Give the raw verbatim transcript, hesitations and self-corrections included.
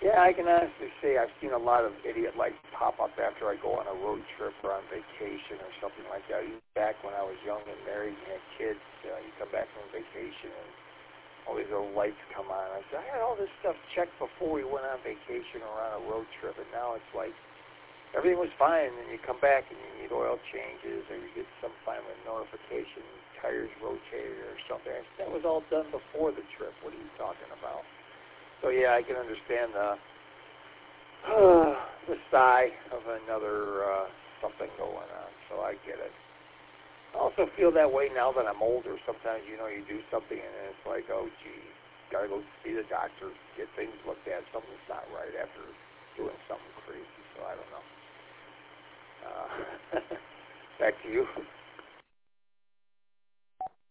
Yeah, I can honestly say I've seen a lot of idiot lights pop up after I go on a road trip or on vacation or something like that. Even back when I was young and married and had kids, you know, you come back from vacation and all these little lights come on. I said, I had all this stuff checked before we went on vacation or on a road trip, and now it's like everything was fine, and you come back and you need oil changes or you get some kind of notification, tires rotated or something. I said, that was all done before the trip. What are you talking about? So yeah, I can understand the uh, the sigh of another uh, something going on. So I get it. I also feel that way now that I'm older. Sometimes, you know, you do something and it's like, oh, gee, gotta go see the doctor, get things looked at. Something's not right after doing something crazy. So I don't know. Uh, back to you.